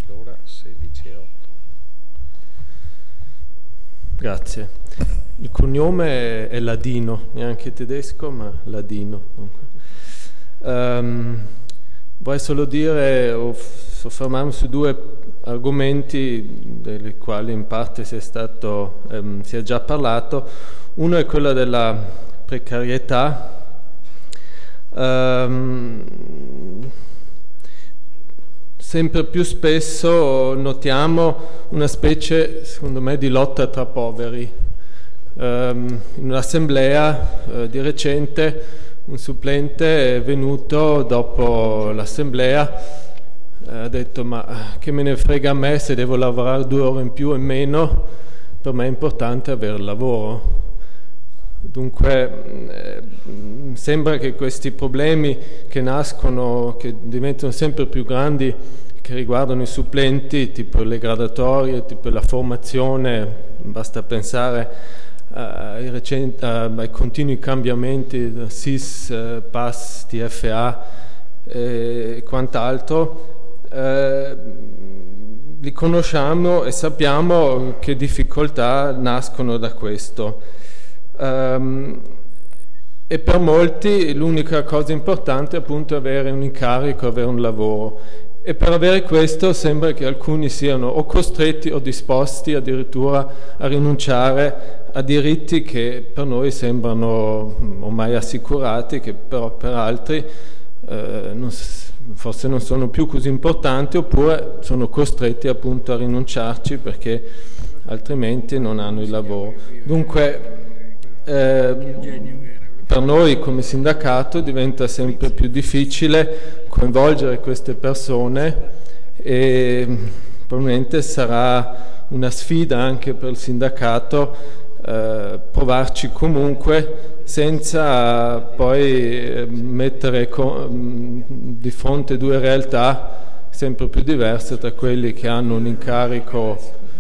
l'ora 16:08. Grazie. Il cognome è ladino, neanche tedesco, ma ladino. Vorrei solo dire o soffermarmi su due argomenti dei quali in parte si è già parlato. Uno è quello della precarietà. Sempre più spesso notiamo una specie, secondo me, di lotta tra poveri. In un'assemblea di recente un supplente è venuto dopo l'assemblea, ha detto: ma che me ne frega a me se devo lavorare 2 ore in più o in meno, per me è importante avere lavoro. Dunque sembra che questi problemi che nascono, che diventano sempre più grandi, che riguardano i supplenti, tipo le graduatorie, tipo la formazione, basta pensare ai continui cambiamenti da SIS, PAS, TFA e quant'altro, li conosciamo e sappiamo che difficoltà nascono da questo. E per molti l'unica cosa importante appunto è avere un incarico, avere un lavoro, e per avere questo sembra che alcuni siano o costretti o disposti addirittura a rinunciare a diritti che per noi sembrano ormai assicurati, che però per altri forse non sono più così importanti, oppure sono costretti appunto a rinunciarci perché altrimenti non hanno il lavoro. Dunque per noi come sindacato diventa sempre più difficile coinvolgere queste persone e probabilmente sarà una sfida anche per il sindacato provarci comunque, senza poi mettere di fronte 2 realtà sempre più diverse, tra quelli che hanno un incarico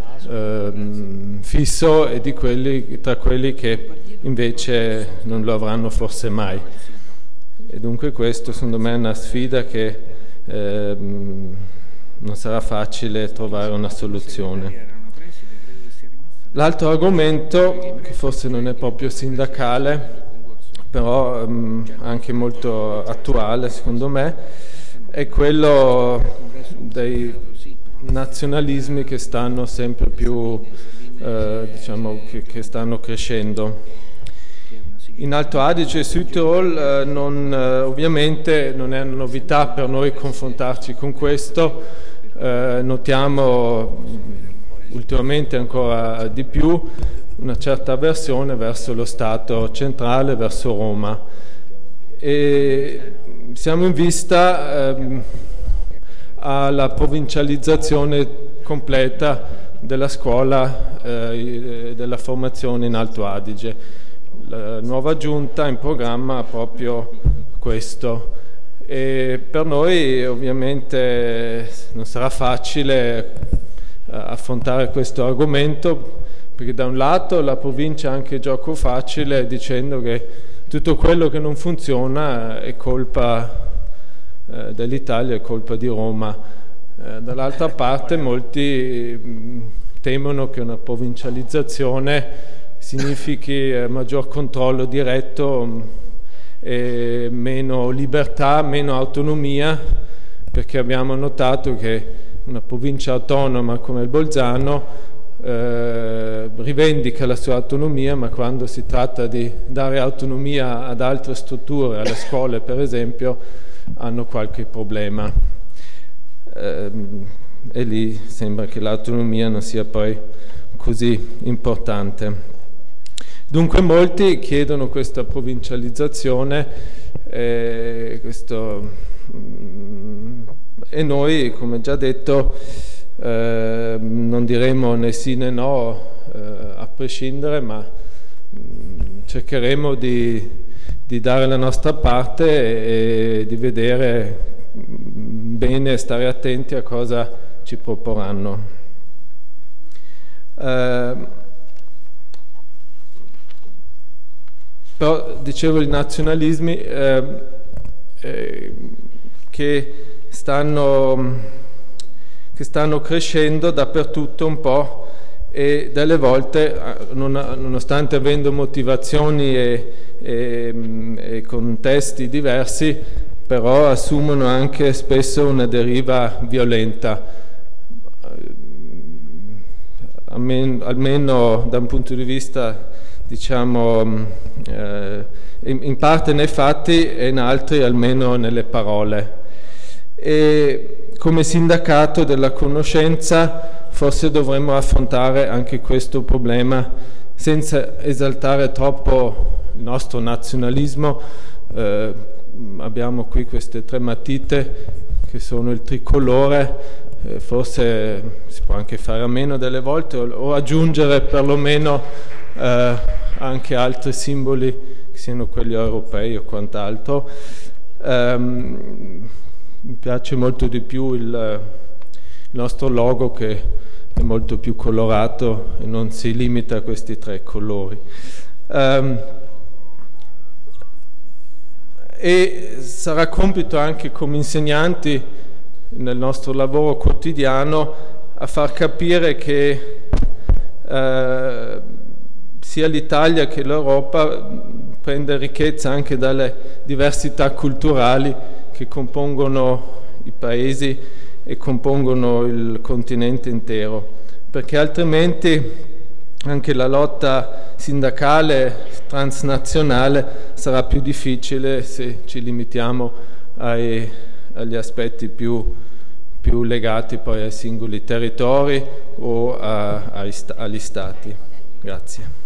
fisso e tra quelli che invece non lo avranno forse mai. E dunque questo secondo me è una sfida che non sarà facile trovare una soluzione. L'altro argomento, che forse non è proprio sindacale, però anche molto attuale secondo me, è quello dei nazionalismi che stanno sempre più, che stanno crescendo. In Alto Adige e Südtirol ovviamente non è una novità per noi confrontarci con questo, notiamo ultimamente ancora di più una certa avversione verso lo Stato centrale, verso Roma, e siamo in vista alla provincializzazione completa della scuola e della formazione in Alto Adige. La nuova giunta in programma ha proprio questo, e per noi ovviamente non sarà facile affrontare questo argomento, perché da un lato la provincia ha anche gioco facile dicendo che tutto quello che non funziona è colpa dell'Italia, è colpa di Roma. Dall'altra parte molti temono che una provincializzazione significhi maggior controllo diretto e meno libertà, meno autonomia, perché abbiamo notato che una provincia autonoma come il Bolzano rivendica la sua autonomia, ma quando si tratta di dare autonomia ad altre strutture, alle scuole per esempio, hanno qualche problema. E lì sembra che l'autonomia non sia poi così importante. Dunque molti chiedono questa provincializzazione e noi, come già detto, non diremo né sì né no a prescindere, ma cercheremo di dare la nostra parte e di vedere bene, stare attenti a cosa ci proporranno. Però dicevo, i nazionalismi che stanno che stanno crescendo dappertutto un po', e delle volte, nonostante avendo motivazioni e contesti diversi, però assumono anche spesso una deriva violenta, almeno da un punto di vista, diciamo, in parte nei fatti e in altri almeno nelle parole. E come sindacato della conoscenza forse dovremmo affrontare anche questo problema senza esaltare troppo il nostro nazionalismo. Abbiamo qui queste 3 matite che sono il tricolore, forse si può anche fare a meno delle volte o aggiungere perlomeno anche altri simboli che siano quelli europei o quant'altro. Mi piace molto di più il nostro logo, che è molto più colorato e non si limita a questi 3 colori. E sarà compito anche come insegnanti nel nostro lavoro quotidiano a far capire che sia l'Italia che l'Europa prende ricchezza anche dalle diversità culturali che compongono i paesi e compongono il continente intero, perché altrimenti anche la lotta sindacale transnazionale sarà più difficile se ci limitiamo agli aspetti più legati poi ai singoli territori o agli stati. Grazie.